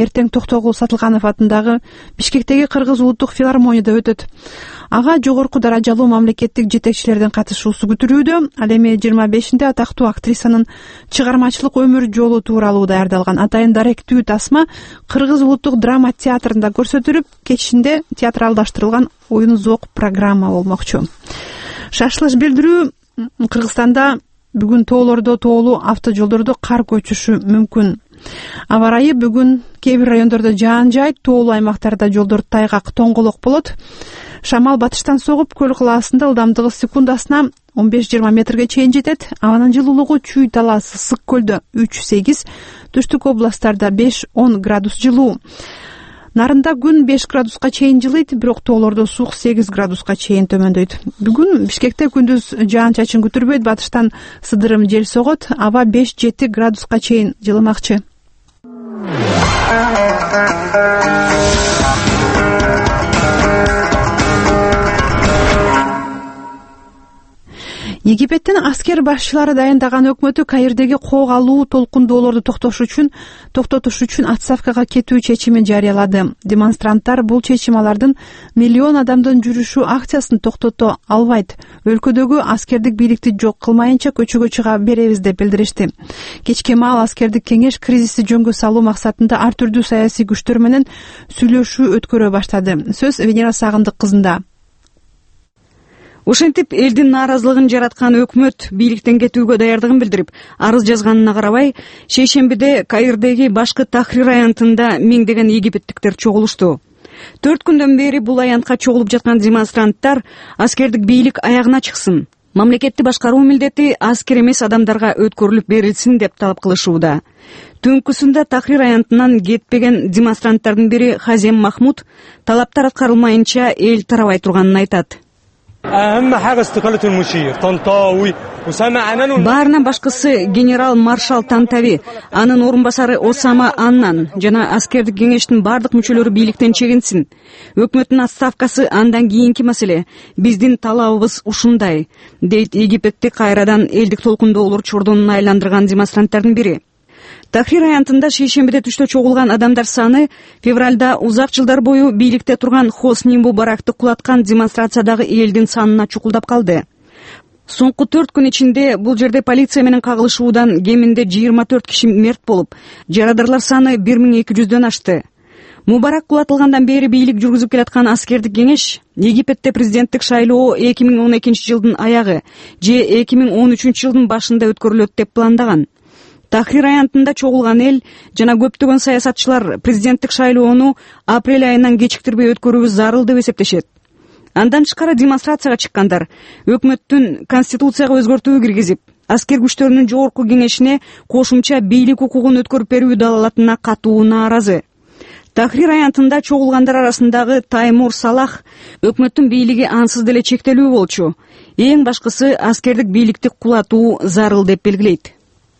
эртең Токтогул Сатылганов атындагы Бишкектеги Кыргыз улуттук филармонияда өтөт. Ага жогорку даражалуу мамлекеттик жетекчилердин катышуусу күтүлүүдө. Ал эми 25-нде атактуу актрисанын чыгармачылык өмүр жолу тууралуу даярдалган атайын даректүү тасма Кыргыз улуттук драма театрында көрсөтүлүп, кечинде театралдаштырылган оюн зок программа болмокчу. Шашылыш билдирүү: Кыргызстанда бүгүн тоолордо автожолдордо кар көчүшү мүмкүн. Аба ырайы бүгүн кээ бир райондордо жаан жайт, тоолуу аймактарда жолдор тайгак, тоңголок болот. Шамал батыштан согуп, көл кылаасында ылдамдыгы секундасына 15-20 метрге чейин жетет. Абанын жылуулугу Чүй талаасы, Сык көлдө 3-8, түштүк областтарда 5-10 градус жылуу. Нарында күн 5 градуска чейин жылыйт, бирок тоолордо суук 8 градуска чейин төмөндөйт. Бүгүн Бишкекте күндүз жаан-чачын күтүрбөйт, батыштан сыдырым жел согот, аба 5-7 градуска чейин жылымакчы. Египеттин аскер башчылары дайындаган өкмөтү Каирдеги кок алуу толкундоолорду токтотуш үчүн отставкага кетүү чечимин жарыялады. Демонстранттар бул чечим алардын миллион адамдын жүрүшүү акциясын токтото албайт, өлкөдөгү аскердик бийликти жок кылмайынча көчөгө чыга беребиз деп билдиришти. Кечке маал аскердик кеңеш кризисти жөнгө салуу максатында ар түрдүү саясий күчтөр менен сүйлөшүү өткөрө баштады. Сөз Венера Сагындык кызында. Ошентип элдин нааразылыгын жараткан өкмөт бийликтен кетүүгө даярдыгын билдирип, арыз жазганына карабай, шейшембиде Каирдеги башкы Тахрир аянтында миңдеген египеттиктер чогулушту. 4 күндөн бери бул аянтка чогулуп жаткан демонстранттар аскердик бийлик аягына чыксын, мамлекетти башкаруу милдети аскер эмес адамдарга өткөрүлүп берилсин деп талап кылышууда. Түнкүсүндө Тахрир аянтынан кетпеген демонстранттардын бири Хазем Махмуд талаптар аткарылмайынча эл тарабай турганын айтат. Баарынан башкысы генерал маршал Тантави, анын орун басары Осама Аннан жана аскердик кеңештин бардык мүчөлөрү бийликтен чегинсин. Өкмөттүн отставкасы андан кийинки маселе. Биздин талабыбыз ушундай, дейт Египетти кайрадан элдик толкундоолор чордонуна айландырган демонстранттардын бири. Тахрир аянтында шейшембиде түштө чогулган адамдар саны февралда узак жылдар бою бийликте турган Хосни Мубаракты кулаткан демонстрациядагы элдин санына чукулдап калды. Соңку 4 күн ичинде бул жерде полиция менен кагылышуудан кеминде 24 киши мерт болуп, жарадарлар саны 1200дөн ашты. Мубарак кулатылгандан бери бийлик жүргүзүп келаткан аскердик кеңеш Египетте президенттик шайлоо 2012-жылдын аягы же 2013-жылдын башында өткөрүлөт деп пландаган. Тахрир аянтында чогулган эл жана көптөгөн саясатчылар президенттик шайлоону апрель айынан кечиктирбей өткөрүүбүз зарыл деп эсептешет. Андан тышкары демонстрацияга чыккандар өкмөттүн конституцияга өзгөртүү киргизип, аскер күчтөрүнүн жогорку кеңешине кошумча бийлик укугун өткөрүп берүү далалатына катуу нааразы. Тахрир аянтында чогулгандар арасындагы Таймур Салах өкмөттүн бийлиги ансыз деле чектелүү болчу. Эң башкысы аскердик бийликти кулатуу зарыл деп белгилейт.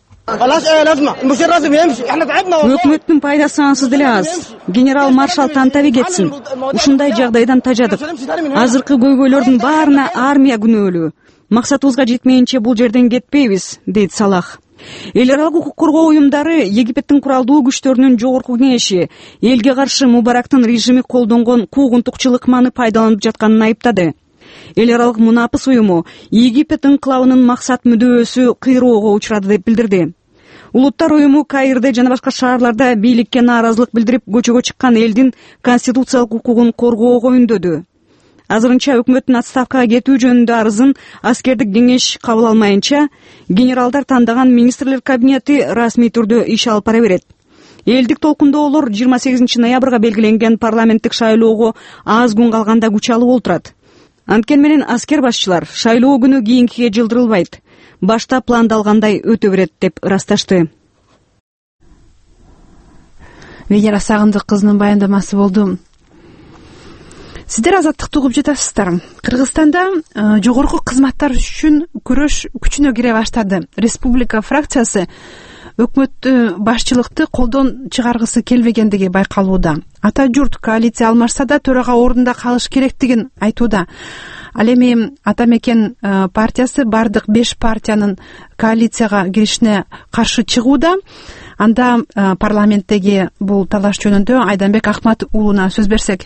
Өкмөттүн пайдасы ансыз деле аз. Генерал маршал Тантави кетсин. Ушундай жагдайдан тажадык. Азыркы көйгөйлөрдүн баарына армия күнөөлүү. Максатыбызга жетмейинче бул жерден кетпейбиз, дейт Салах. Эл аралык укук коргоо уюмдары Египеттин куралдуу күчтөрүнүн жогорку кеңеши элге каршы Мубарактын режими колдонгон куугунтукчу ыкманы пайдаланып жатканын айыптады. Эл аралык мунапыс уюму Египет инкылабынын максат мүдөөсү кыйроого учурады деп билдирди. Улуттар уюму Каирде жана башка шаарларда бийликке нааразылык билдирип көчөгө чыккан элдин конституциялык укугун коргоого үндөдү. Азырынча өкмөттүн отставкага кетүү жөнүндө арызын аскердик кеңеш кабыл алмайынча, генералдар тандаган министрлер кабинети расмий түрдө иш алып бара берет. Элдик толкундоолор 28 ноябрга белгиленген парламенттик шайлоого аз күн калганда күч алып олтурат. Анткени менен аскер башчылар шайлоо күнү кийинкиге жылдырылбайт, башта пландалгандай өтө берет деп ырасташты. Венера Сагындык кызынын баяндамасы болду. Сиздер азаттыкты угуп жатасыздар. Кыргызстанда жогорку кызматтар үчүн күрөш күчүнө кире баштады. Республика фракциясы өкмөттү башчылыкты колдон чыгаргысы келбегендиги байкалууда. Ата журт коалиция алмашса да төрага ордунда калыш керектигин айтууда. Ал эми Ата мекен партиясы бардык 5 партиянын коалицияга киришине каршы чыгууда. Анда парламенттеги бул талаш жөнүндө Айданбек Акмат уулуна сөз берсек.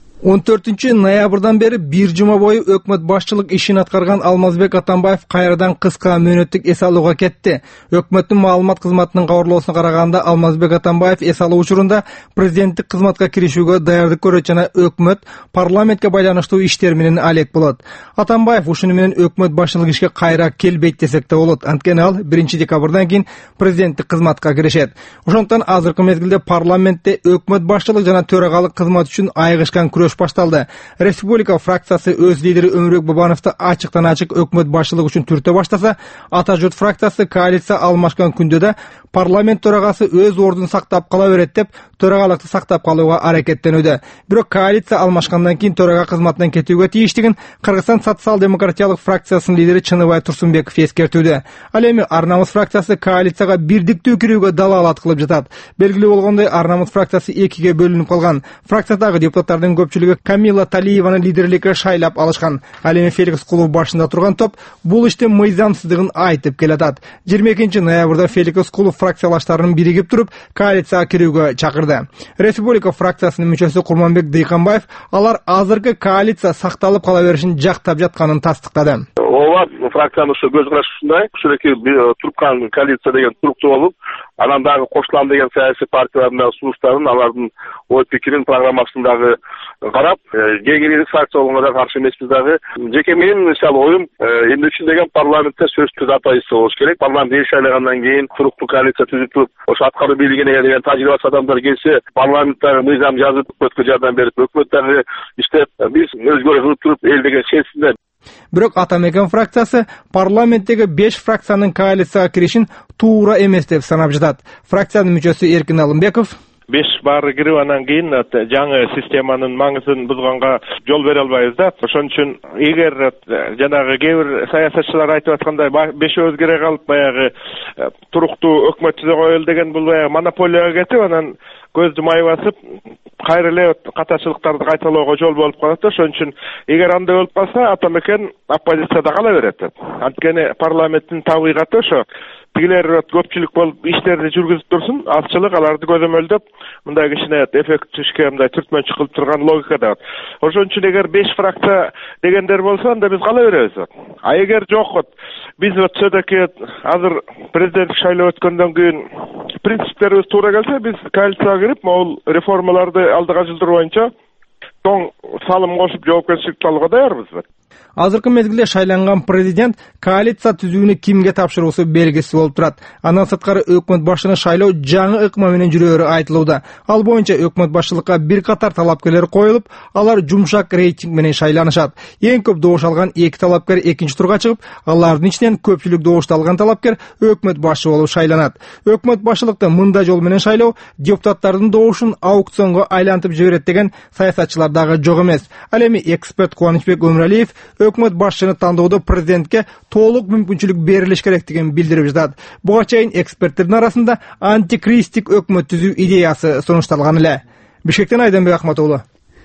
14-ноябрдан бери бир жума бою өкмөт башчылык ишин аткарган Алмазбек Атамбаев кайрадан кыска мөөнөттүк эс алууга кетти. Өкмөттүн маалымат кызматынын кабарлоосуна караганда, Алмазбек Атамбаев эс алуу учурунда президенттик кызматка киришүүгө даярдык көрөт жана өкмөт парламентке байланыштуу иштер менен алек болот. Атамбаев ушуну менен өкмөт башчылык ишке кайра келбейт десек да болот. Анткени ал 1-декабрдан кийин президенттик кызматка киришет. Ошондуктан азыркы мезгилде парламентте өкмөт башчылык жана төрагалык кызмат үчүн айыгышкан башталды. Республика фракциясы өз лидери Өмүрбек Бабановду ачыктан-ачык өкмөт башчылыгы үчүн түртө баштаса, Ата журт фракциясы коалиция алмашкан күндө да парламент төрагасы өз ордун сактап кала берет деп, төрагалыкты сактап калууга аракеттенүүдө. Бирок коалиция алмашкандан кийин төрага кызматынан кетүүгө тийиштигин Кыргызстан социал-демократиялык фракциясынын лидери Чыныбай Турсунбеков эскертүүдө. Ал эми Ар Намыс фракциясы коалицияга бирдиктүү кирүүгө далаалат кылып жатат. Белгилүү болгондой, Ар Намыс фракциясы экиге бөлүнүп калган. Фракциядагы депутаттардын көпчүлүгү Камила Талиеваны лидерликке шайлап алышкан. Ал эми Феликс Кулов башында турган топ бул иштин мыйзамсыздыгын айтып келатат. 22-ноябрда Феликс Кулов фракциялаштарынын биригип туруп коалицияга кирүүгө чакырды. Республика фракциясынын мүчөсү Курманбек Дыйканбаев алар азыркы коалиция сакталып кала беришин жактап жатканын тастыктады. Ооба, фракциянын ушу көз карашы ушундай. Ушуреки турткан коалиция деген туруктуу болуп, анан дагы кошулам деген саясий партиялардын сунуштарын, алардын ой пикирин, программасын дагы карап, кеңирлик фракция болгонго да каршы эмеспиз дагы. Жеке менин мисалы оюм, эмне үчүн деген парламентте сөзсүз атайсы болуш керек. Парламент эл шайлагандан кийин туруктуу коалиция түзүп туруп, ошо аткаруу бийлигине деген тажрыйбасы адамдар келсе, парламенттагы мыйзам жазып өкмөткө жардам берип, өкмөт дагы иштеп, биз өзгөрүү кылып туруп, эл деген сенсинде. Бирок Атамекен фракциясы парламенттеги 5 фракциянын коалицияга киришин туура эмес деп санап жатат. Фракциянын мүчөсү Эркин Алымбеков 5 баары кирип анан кийин жаңы системанын маңызын бузганга жол бере албайбыз да. Ошон үчүн эгер жанагы кээ бир саясатчылар айтып аткандай 5 кире калып баягы туруктуу өкмөт түзө коелу деген бул баягы монополияга кетип, анан көздү май басып, кайра эле катачылыктарды кайталоого жол болуп калат. Ошон үчүн эгер андай болуп калса, Атамекен оппозицияда кала берет. Анткени парламенттин табыйгаты ошо. Тигилер көпчүлүк болуп иштерди жүргүзүп турсун, азчылык аларды көзөмөлдөп, мындай кичине эффект түшкө мындай түртмөн чыгып турган логика да бар. Ошон үчүн эгер 5 фракция дегендер болсо, анда биз кала беребиз. А эгер жок, биз сөдөкө азыр президенттик шайлоо өткөндөн кийин принциптерибиз туура келсе, биз коалицияга кирип, могул реформаларды алдыга жылдыруу боюнча тоң салым кошуп жоопкерчиликти алууга даярбыз. Азыркы мезгилде шайланган президент коалиция түзүүнү кимге тапшыруусу белгисиз болуп турат. Андан сырткары өкмөт башчыны шайлоо жаңы ыкма менен жүрөөрү айтылууда. Ал боюнча өкмөт башчылыкка бир катар талапкерлер коюлуп, алар жумшак рейтинг менен шайланышат. Эң көп добуш алган 2 талапкер экинчи турга чыгып, алардын ичинен көпчүлүк добушту алган талапкер өкмөт башчы болуп шайланат. Өкмөт башчылыкты мындай жол менен шайлоо депутаттардын добушун аукционго айлантып жиберет деген саясатчылар дагы жок эмес. Ал эми эксперт Кубанычбек Өмүралиев өкмөт башчыны тандоодо президентке толук мүмкүнчүлүк берилиш керектигин билдирип жатат. Буга чейин эксперттердин арасында антикризистик өкмөт түзүү идеясы сунушталган эле. Бишкектен Айданбек Акмат уулу.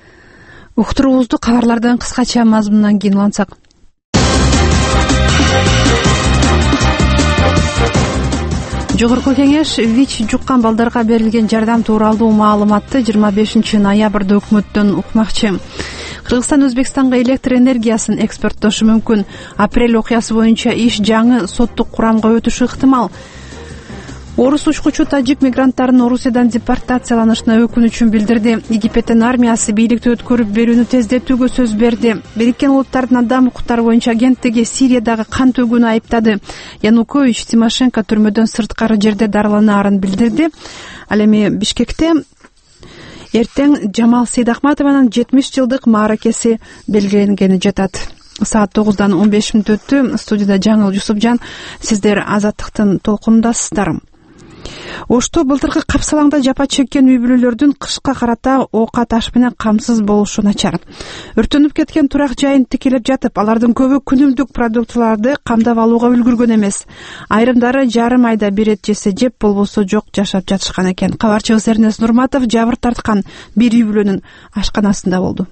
Уктуруубузду кабарлардын кыскача мазмунунан кийин улантсак. Жогорку кеңеш ВИЧ жуккан балдарга берилген жардам тууралуу маалыматты 25-ноябрда өкмөттөн укмакчы. Кыргызстан Өзбекстанга электр энергиясын экспорттошу мүмкүн. Апрель окуясы боюнча иш жаңы соттук курамга өтүшү ыктымал. Орус учкучу тажик мигранттарын Орусиядан депортацияланышына өкүнүчүн билдирди. Египеттин армиясы бийликти өткөрүп берүүнү тездетүүгө сөз берди. Бириккен Улуттардын адам укуктары боюнча агенттиги Сириядагы кан төгүүнү айыптады. Янукович Тимошенко түрмөдөн сырткары жерде дарыланаарын билдирди. Ал эми Бишкекте эртең Жамал Сейдахматованын 70 жылдык мааракеси белгиленгени жатат. Саат 9-дан 15 мүнөт өттү. Студияда Жаңыл Жусупжан. Сиздер Азаттыктын толкунундасыздар. Ошто былтыркы капсалаңда жапа чеккен үй бүлөлөрдүн кышка карата оокат аш менен камсыз болушу начар. Өртөнүп кеткен турак жайын тикелеп жатып, алардын көбү күнүмдүк продуктыларды камдап алууга үлгүргөн эмес. Айрымдары жарым айда бир эт жесе жеп, болбосо жок жашап жатышкан экен. Кабарчыбыз Эрнес Нурматов жабыр тарткан бир үй бүлөнүн ашканасында болду.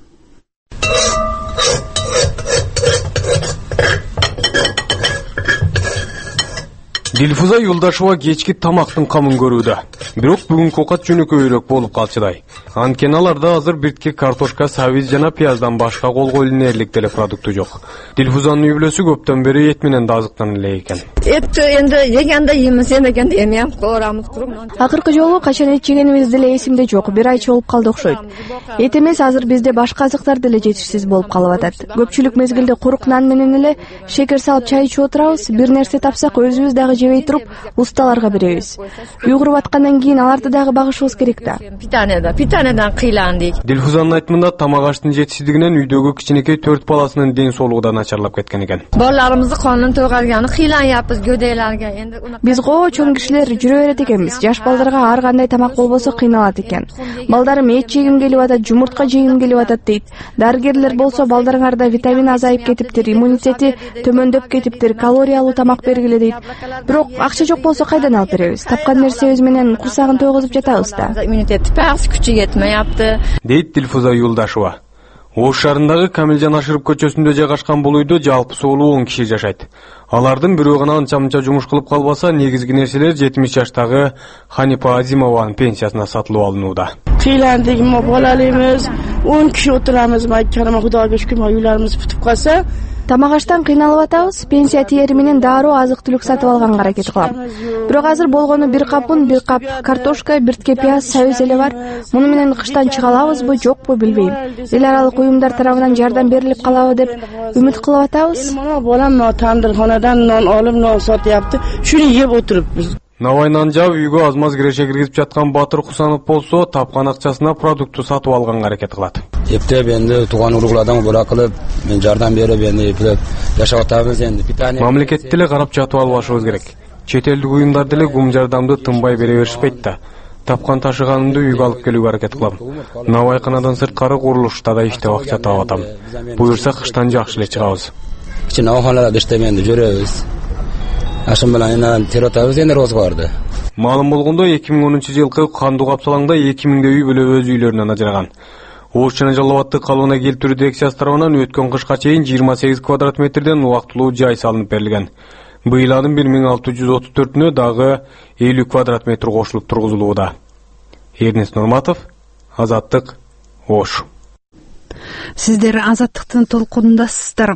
Дилфуза Юлдашева кечки тамактын камын көрүүдө. Бирок бүгүнкү оокат жөнөкөйрөөк болуп калчыдай. Анткени аларда азыр биртке картошка, сабиз жана пияздан башка колго илинерлик деле продукты жок. Дилфузанын үй бүлөсү көптөн бери эт менен да азыктанып эле экен. Этти энди жегенде иймиз, эндегенде эмем коорамыз куруп. Акыркы жолу качан эт жегенибиз деле эсимде жок. Бир айча болуп калды окшойт. Эт эмес, азыр бизде башка азыктар деле жетишсиз болуп калып атат. Көпчүлүк мезгилде курук нан менен эле шекер салып чай ичип отурабыз. Бир нерсе тапсак өзүбүз дагы жебей туруп усталарга беребиз. Үй куруп аткандан кийин аларды дагы багышыбыз керек да. Питаниядан кыйландык. Дилфузанын айтымында тамак аштын жетишсиздигинен үйдөгү кичинекей 4 баласынын ден соолугу да начарлап кеткен экен. Балдарыбызды конун төгөргөнү кыйлanyаппыз гөдөйлөргө. Энди биз чоң кишилер жүрө берет экенбиз. Жаш балдарга ар кандай тамак болбосо кыйналат экен. Балдарым эт жегим келип атат, жумуртка жегим келип атат дейт. Дарыгерлер болсо балдарыңарда витамин азайып кетиптир, иммунитети төмөндөп кетиптир, калориялуу тамак бергиле дейт. Бирок акча жок болсо кайдан алып беребиз? Тапкан нерсебиз менен курсагын тойгузуп жатабыз да. Иммунитет пас күчү жетмейапты. Дейт Дилфуза Юлдашева. Ош шаарындагы Камилжан Ашырып көчөсүндө жайгашкан бул үйдө жалпы соолуу 10 киши жашайт. Алардын бирөө гана анча-мынча жумуш кылып калбаса, негизги нерселер 70 жаштагы Ханипа Азимованын пенсиясына сатылып алынууда. Кыйландык, балаларыбыз 10 киши отурамыз, майкарыма Кудайга шүкүр, үйлөрүбүз бүтүп калса, тамак аштан кыйналып атабыз. Пенсия тиери менен дароо азык-түлүк сатып алганга аракет кылам. Бирок азыр болгону бир кап un, бир кап картошка, биртке пияз, сабиз эле бар. Муну менен кыштан чыга алабызбы, жокпу билбейм. Эл аралык уюмдар тарабынан жардам берилип калабы деп үмүт кылып атабыз. Балам тандырканадан нон алып, нон сатыпты. Шуну жеп отурупбуз. Навай Нанжаб үйгө азмаз киреше киргизип жаткан Батыр Кусанов болсо, тапкан акчасына продукту сатып алганга аракет кылат. Эптеп энди тууган уруглардан бура кылып, мен жардам берип, энди эплеп жашап атабыз энди. Мамлекет деле карап жатып албашыбыз керек. Чет элдик уюмдар деле гум жардамды тынбай бере беришпейт да. Тапкан ташыганымды үйгө алып келүүгө аракет кылам. Навайканадан сырткары курулушта да иштеп акча таап атам. Буюрса кыштан жакшы эле чыгабыз. Кичине ооханаларда иштеменди жүрөбүз. Ашым менен теротабыз эне розгарды. Маалым болгондо 2010-жылкы кандуу капсалаңда 2000 үй бүлө өз үйлөрүнөн ажыраган. Ош жана Жалал Абадты калыбына келтирүү дирекциясы тарабынан өткөн кышка чейин 28 квадрат метрден убактылуу жай салынып берилген. Быйыл анын 1634-үнө дагы 50 квадрат метр кошулуп тургузулууда. Эрнест Нурматов, Азаттык, Ош. Сиздер Азаттыктын толкунундасыздар.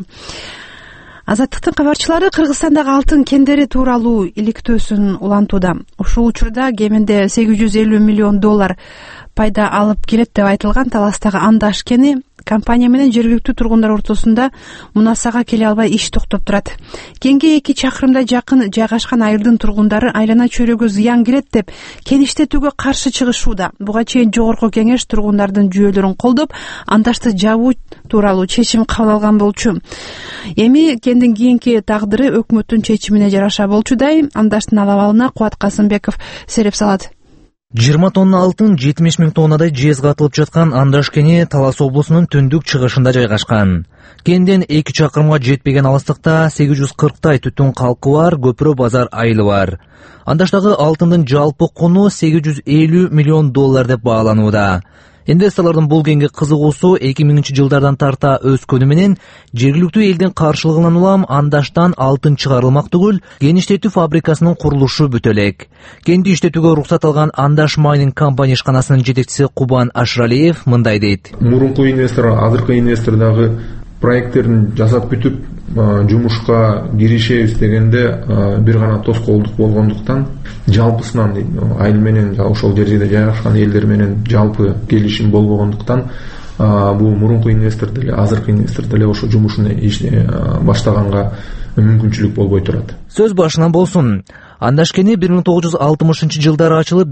Азаттыктын кабарчылары Кыргызстандагы алтын кендери тууралуу иликтөөсүн улантууда. Ушул учурда кеминде $850 миллион пайда алып келет деп айтылган таластагы Андаш кени компания менен жергиликтүү тургундар ортосунда мунасага келе албай иш токтоп турат. Кенге 2 чакырымда жакын жайгашкан айылдын тургундары айлана чөйрөгө зыян келет деп кен иштетүүгө каршы чыгышууда. Буга чейин жогорку кеңеш тургундардын жүйөлөрүн колдоп, Андашты жабуу тууралуу чечим кабыл алган болчу. Эми кендин кийинки тагдыры өкмөттүн чечимине жараша болчудай. Андаштын алабалына Кубат Касымбеков сереп салат. 20 тонна алтын 70 000 тоннадай жез катылып жаткан Андаш кени Талас облусунун түндүк чыгышында жайгашкан. Кенден 2 чакырымга жетпеген алыстыкта 840 түтүн калкы бар көпүрө базар айылы бар. Андаштагы алтындын жалпы куну $850 миллион деп бааланууда. Инвесторлордун бул кенге кызыгуусу 2000-жылдардан тарта өскөнү менен жергиликтүү элдин каршылыгынан улам Андаштан алтын чыгарылмак түгүл, кен иштетүү фабрикасынын курулушу бүтө элек. Кенди иштетүүгө уруксат алган Андаш майнинг компания ишканасынын жетекчиси Кубан Ашралиев мындай дейт. Мурунку инвестор, азыркы инвестор дагы проекттерин жасап бүтүп, жумушка киришебиз дегенде бир гана тоскоолдук болгондуктан жалпысынан айыл менен ошол жерде жайгашкан элдер менен жалпы келишим болбогондуктан бул мурунку инвестор деле азыркы инвестор деле ошо жумушун баштаганга мүмкүнчүлүк болбой турат. Сөз башынан болсун. Андаш кени 1960-жылдары ачылып,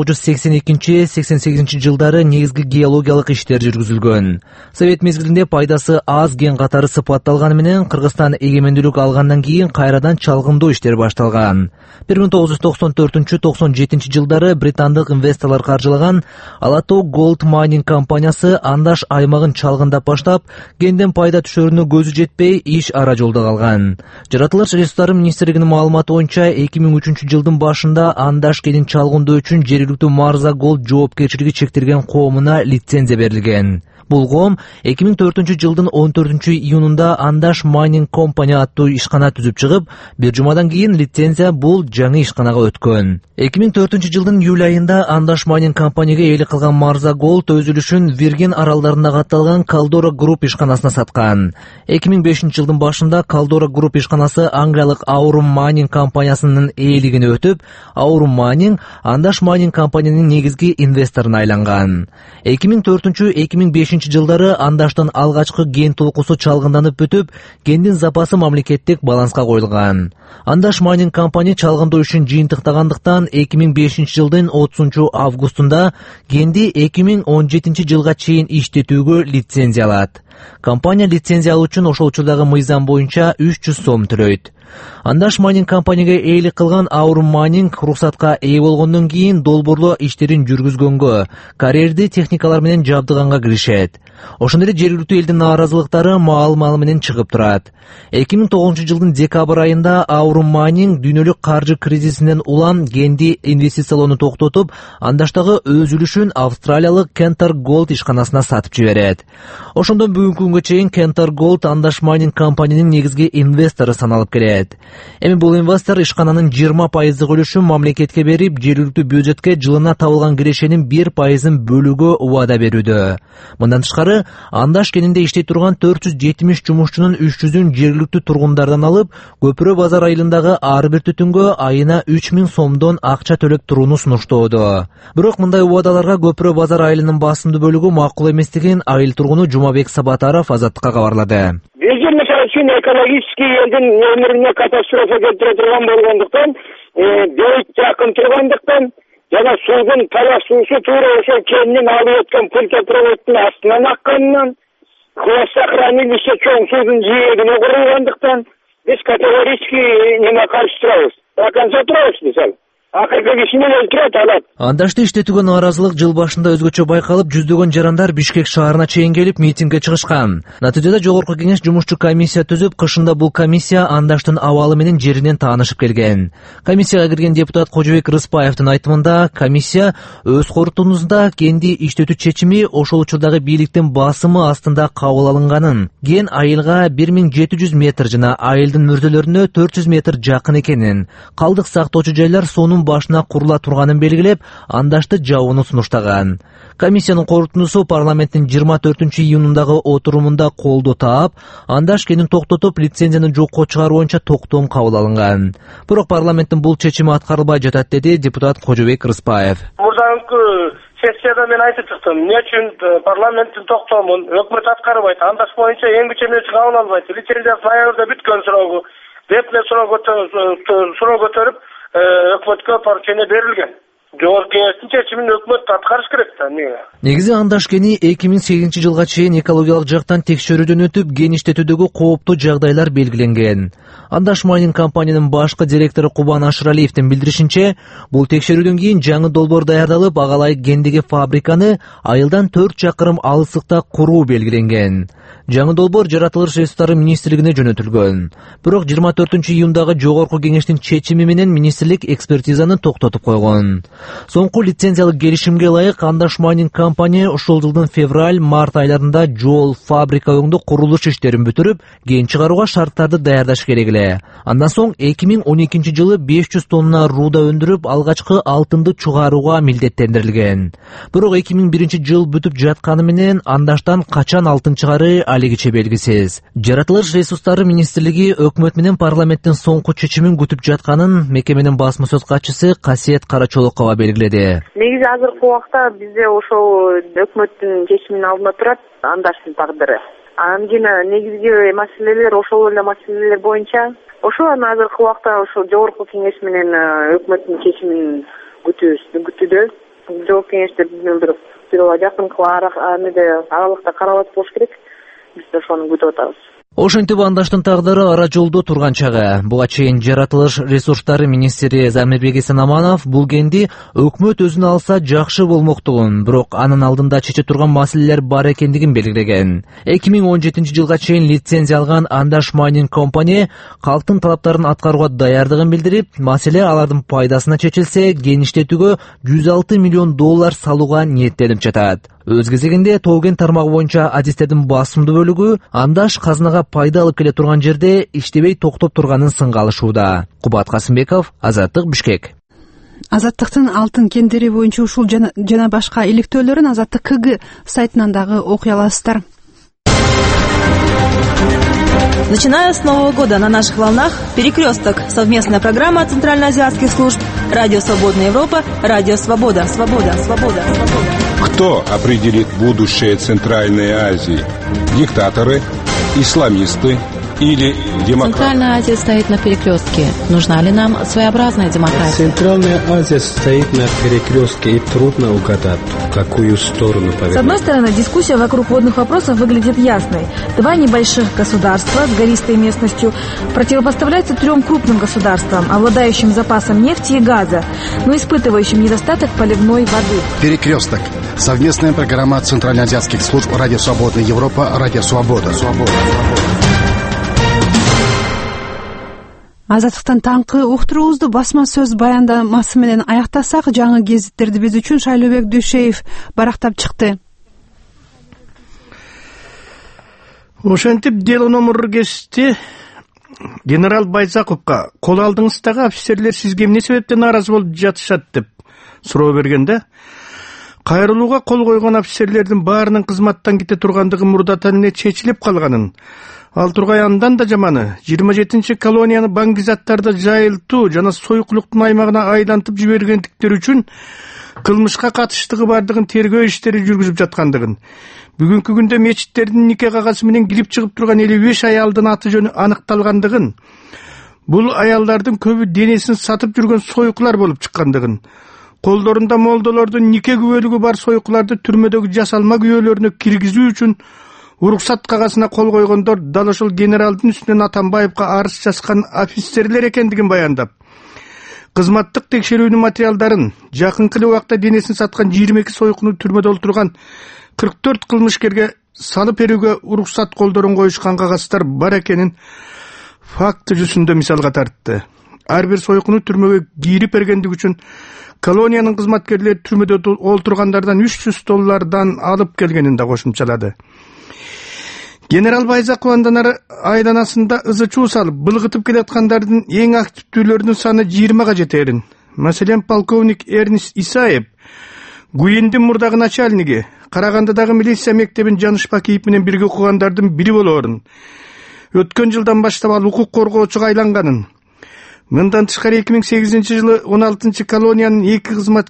1982-88 жылдары негизги геологиялык иштер жүргүзүлгөн. Совет мезгилинде пайдасы аз кен катары сыпатталганы менен Кыргызстан эгемендүүлүк алгандан кийин кайрадан чалгындоо иштери башталган. 1994-97 жылдары британдык инвесторлор каржылаган Алатоо Gold Mining компаниясы Андаш аймагын чалгындап баштап, кенден пайда түшөрүнө көзү жетпей иш ара жолдо калган. Жаратылыш ресурстары министрлигинин маалыматы боюнча 2003 жылдын башында Андаш кенин чалгындоо үчүн жергиликтүү Марза Голд жоопкерчилиги чектелген коомуна лицензия берилген. Бул коом 2004 жылдын 14 июнунда Андаш Mining Company аттуу ишкана түзүп чыгып, бир жумадан кийин лицензия бул жаңы ишканага өткөн. 2004 жылдын июль айында Андаш Mining Company'га ээлик кылган Марза Голд өз үлүшүн Виргин аралдарында катталган Caldora Group ишканасына саткан. 2005 жылдын башында Caldora Group ишканасы Англиялык Aurum Mining компаниясынын ээлигине өтүп, Aurum Mining Андаш Mining Company'нын негизги инвесторуна айланган. 2004-2005 жылдары Андаштын алгачкы ген толкусу чалгынданып бүтүп, гендин запасы мамлекеттик баланска коюлган. Андаш Mining Company чалгындоо үчүн жыйынтыктагандыктан 2005 жылдын 30 августунда генди 2017 жылга чейин иштетүүгө лицензия алат. Компания лицензия алуу үчүн ошол учурдагы мыйзам боюнча 300 сом төлөйт. Андаш Mining Company'га ээлик кылган Aurum Mining уруксатка ээ болгондон кийин долбоорлоо иштерин жүргүзгөнгө, карьерди техникалар менен жабдыганга киришет. Ошондой эле жергиликтүү элдин нааразылыктары маал-маал менен чыгып турат. 2009 жылдын декабрь айында Aurum Mining дүйнөлүк каржы кризисинен улам генди инвестициялоону токтотуп, Андаштагы өз үлүшүн австралиялык Cantor Gold ишканасына сатып жиберет. Ошондон бүгүнкү күнгө чейин Cantor Gold Андаш Mining Company'нин негизги инвестору саналып келет. Эми бул инвестор ишкананын 20% үлүшүн мамлекетке берип, жергиликтүү бюджетке жылына табылган кирешенин 1% бөлүүгө убада берүүдө. Мындан тышкары, Андаш кенинде иштей турган 470 жумушчунун 300-ün жергиликтүү тургундардан алып, Көпүрө базар айылындагы ар бир түтүнгө айына 3000 сомдон акча төлөп турууну сунуштоодо. Бирок мындай убадаларга Көпүрө базар айылынын басымдуу бөлүгү макул эместигин айыл тургуну Жумабек Сабатаров Азаттыкка кабарлады. Бизде мисалы үчүн экологический элдин өмүрүнө катастрофа келтире турган болгондуктан, бейт жакын тургандыктан жана суудун талаш суусу туура ошол кенинен алып өткөн пультопроводдун астынан акканынан, хвостохранилище чоң суудун жээгине курулгандыктан биз категорически неме каршы турабыз. До конца турабыз мисалы. Акыркы кишини өлтүрөт алат. Андашты иштетүүгө нааразылык жыл башында өзгөчө байкалып, жүздөгөн жарандар Бишкек шаарына чейин келип митингге чыгышкан. Натыйжада жогорку кеңеш жумушчу комиссия түзүп, кышында бул комиссия Андаштын абалы менен жеринен таанышып келген. Комиссияга кирген депутат Кожобек Рыспаевдин айтымында, комиссия өз корутундусунда генди иштетүү чечими ошол учурдагы бийликтин басымы астында кабыл алынганын, ген айылга 1700 метр жана айылдын мүрзөлөрүнө 400 метр жакын экенин, калдык сактоочу жайлар сонун башына курула турганын белгилеп, Андашты жабууну сунуштаган. Комиссиянын корутундусу парламенттин 24 июнундагы отурумунда колдоо таап, Андаш кенин токтотуп, лицензияны жокко чыгаруу боюнча токтом кабыл алынган. Бирок парламенттин бул чечими аткарылбай жатат, деди депутат Кожобек Рыспаев. Мурдагы сессияда мен айтып чыктым, эмне үчүн парламенттин токтомун өкмөт аткарбайт, Андаш боюнча эң чечимди кабыл албайт, лицензиясы ноябрда бүткөн суроо деп эле суроо көтөрүп өкмөткө поручение берилген. Жогорку кеңештин чечимин өкмөт аткарыш керек да. Негизи Андаш кени 2008 жылга чейин экологиялык жактан текшерүүдөн өтүп, ген иштетүүдөгү кооптуу жагдайлар белгиленген. Андаш Mining Company'нын башкы директору Кубан Ашыралиевдин билдиришинче, бул текшерүүдөн кийин жаңы долбоор даярдалып, ага ылайык гендеги фабриканы айылдан 4 чакырым алыстыкта куруу белгиленген. Жаңы долбоор жаратылыш ресурстары министрлигине жөнөтүлгөн. Бирок 24 июндагы жогорку кеңештин чечими менен министрлик экспертизаны токтотуп койгон. Соңку лицензиялык келишимге ылайык Андаш Mining Company ушул жылдын февраль-март айларында жол, фабрика өңдө курулуш иштерин бүтүрүп, ген чыгарууга шарттарды даярдаш керек эле. Андан соң 2012 жылы 500 тонна руда өндүрүп, алгачкы алтынды чыгарууга милдеттендирилген. Бирок 2001 жыл бүтүп жатканы менен Андаштан качан алтын чыгары алигиче белгисиз. Жаратылыш ресурстары министрлиги өкмөт менен парламенттин соңку чечимин күтүп жатканын мекеменин басма сөз катчысы Касиет Карачолокова белгиледи. Негизи азыркы убакта бизде ошол өкмөттүн чечиминин алдында турат Андаштын тагдыры. Анан кийин негизги маселелер ошол эле маселелер боюнча ошол азыркы убакта ошол жогорку кеңеш менен өкмөттүн чечимин күтүүдө. Жогорку кеңеште бир жакын аралыкта каралат болуш керек. Biz de şu an күтүп атабыз. Ошентип андаштын тагдыры ара жолдо турган чагы. Буга чейин жаратылыш ресурстары министри Замирбек Эсенаманов бул кенди өкмөт өзүнө алса жакшы болмоктугун, бирок анын алдында чече турган маселелер бар экендигин белгилеген. 2017 жылга чейин лицензия алган Андаш Майнинг компания калктын талаптарын аткарууга даярдыгын билдирип, маселе алардын пайдасына чечилсе, кеңиштетүүгө $106 миллион салууга ниеттенип жатат. Өз кезегинде Тооген тармагы боюнча адистердин басымдуу бөлүгү Андаш казынага пайда алып келе турган жерде иштебей токтоп турганын сынга алышууда. Кубат Касымбеков, Азаттык, Бишкек. Азаттыктын алтын кендери боюнча ушул жана башка иликтөөлөрүн Азаттык КГ сайтынан дагы окуй аласыздар. Начиная с Нового года на наших волнах «Перекресток» — совместная программа центральноазиатских служб «Радио Свободная Европа», «Радио Свобода». Свобода, свобода, свобода. Кто определит будущее Центральной Азии? Диктаторы, исламисты или демократы? Центральная Азия стоит на перекрестке. Нужна ли нам своеобразная демократия? Центральная Азия стоит на перекрестке, и трудно угадать, в какую сторону повернуть. С одной стороны, дискуссия вокруг водных вопросов выглядит ясной. Два небольших государства с гористой местностью противопоставляются трем крупным государствам, обладающим запасом нефти и газа, но испытывающим недостаток поливной воды. Перекресток. Совместная программа центральноазиатских служб «Радио Свободная Европа», «Радио Свобода». Азаттыктан таңкы уктуруубузду басма сөз баяндамасы менен аяктасак, жаңы гезиттерди биз үчүн Шайлообек Дүйшеев барактап чыкты. Ошентип дело номер кести генерал Байзаковго кол алдыңыздагы офицерлер сизге эмне себептен нааразы болуп жатышат деп суроо бергенде, кайрылууга кол койгон офицерлердин баарынын кызматтан кете тургандыгы мурдатан эле чечилип калганын, ал тургай андан да жаманы 27 колонияны баңгизаттарды жайылтуу жана сойкулуктун аймагына айлантып жибергендиктери үчүн кылмышка катыштыгы бардыгын тергөө иштери жүргүзүп жаткандыгын, бүгүнкү күндө мечиттердин нике кагазы менен кирип чыгып турган 55 аялдын аты жөнү аныкталгандыгын, бул аялдардын көбү денесин сатып жүргөн сойкулар болуп чыккандыгын, колдорунда молдолордун нике күбөлүгү бар сойкуларды түрмөдөгү жасалма күбөлөрүнө киргизүү үчүн уруксат кагазына кол койгондор дал ошол генералдын үстүнөн Атамбаевга арыз жазган офицерлер экендигин баяндап, кызматтык текшерүүнүн материалдарын жакынкы эле убакта денесин саткан 22 сойкуну түрмөдө олтурган 44 кылмышкерге салып берүүгө уруксат колдорун коюшкан кагаздар бар экенин факты жүзүндө мисалга тартты. Ар бир сойкуну түрмөгө кирип бергендиги үчүн колониянын кызматкерлери түрмөдө олтургандардан $300 алып келгенин да кошумчалады. Генерал Байзаков андан ары айланасында ызы чуу салып, былгытып келаткандардын эң активдүүлөрүнүн саны 20га жетерин. Маселен, полковник Эрнест Исаев, Гуиндин мурдагы начальниги, Карагандыдагы милиция мектебин Жаныш Пакиев менен бирге окугандардын бири болоорун. Өткөн жылдан баштап ал укук коргоочуга айланганын. Мындан тышкары 2008 жылы 16 колониянын 2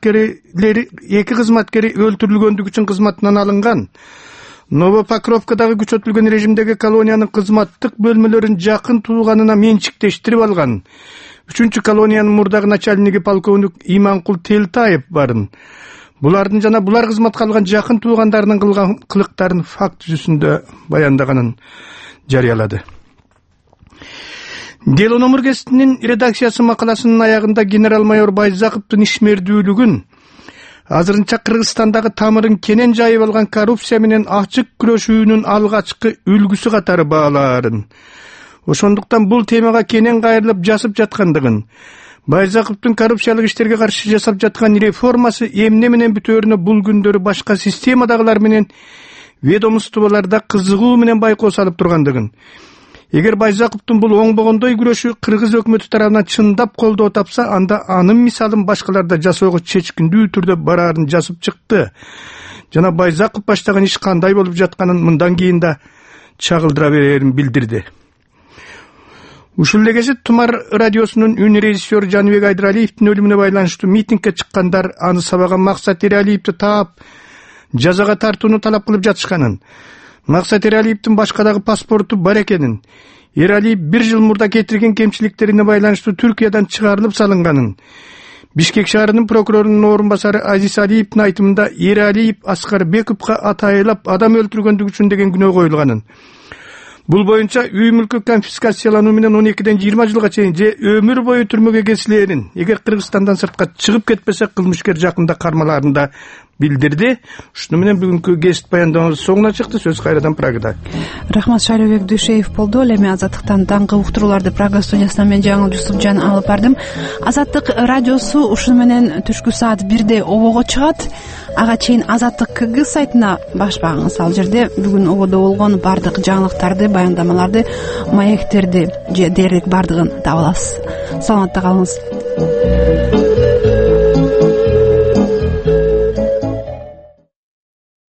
кызматкери өлтүрүлгөндүгү үчүн кызматынан алынган. Новопокровкадагы күчөтүлгөн режимдеги колониянын кызматтык бөлмөлөрүн жакын тууганына менчиктештирип алган. 3 колониянын мурдагы начальниги полковник Иманкул Телтаев барын. Булардын жана булар кызматка алган жакын туугандарынын кылган кылыктарын факт жүзүндө баяндаганын жарыялады. Дело номер кестинин редакциясы макаласынын аягында генерал-майор Байзаковдун ишмердүүлүгүн, азырынча Кыргызстандагы тамырын кенен жайып алган коррупция менен ачык күрөшүүнүн алгачкы үлгүсү катары баалаарын, ошондуктан бул темага кенен кайрылып жасып жаткандыгын, Байзаковдун коррупциялык иштерге каршы жасап жаткан реформасы эмне менен бүтөөрүнө бул күндөрү башка системадагылар менен ведомстволордо кызыгуу менен байкоо салып тургандыгын, эгер Байзаковдун бул оңбогондой күрөшү кыргыз өкмөтү тарабынан чындап колдоо тапса, анда анын мисалын башкаларда жасоого чечкиндүү түрдө бараарын жазып чыкты. Жана Байзаков баштаган иш кандай болуп жатканын мындан кийин да чагылдыра берерин билдирди. Ушул эле кезде Тумар радиосунун үн режиссеру Жаныбек Айдыралиевдин өлүмүнө байланыштуу митингге чыккандар аны сабаган Максат Эралиевди таап, жазага тартууну талап кылып жатышканын, Максат Эралиевдин башкадагы паспорту бар экенин, Эралиев 1 жыл мурда кетирген кемчиликтерине байланыштуу Түркиядан чыгарылып салынганын, Бишкек шаарынын прокурорунун орун басары Азиз Алиевдин айтымында Эралиев Аскарбековго атайылап адам өлтүргөндүгү үчүн деген күнөө коюлганын, Бул боюнча үй мүлкү конфискациялануу менен 12ден 20 жылга чейин же өмүр бою түрмөгө кесилээрин, эгер Кыргызстандан сыртка чыгып кетпесе кылмышкер жакында кармалаарында билдирди. Ушуну менен бүгүнкү кесип баяндообуз соңуна чыкты. Сөз кайрадан Прагада. Рахмат, Шайлообек Дүйшеев болду. Эми Азаттыктан таңкы уктурууларды Прага студиясынан мен Жаңыл Жусупжан алып бардым. Азаттык радиосу ушуну менен түшкү саат 1де обого чыгат. Ага чейин Азаттык КГ сайтына баш багыңыз. Ал жерде бүгүн ободо болгон бардык жаңылыктарды, баяндамаларды, маектерди же дээрлик бардыгын таба аласыз. Саламатта калыңыз.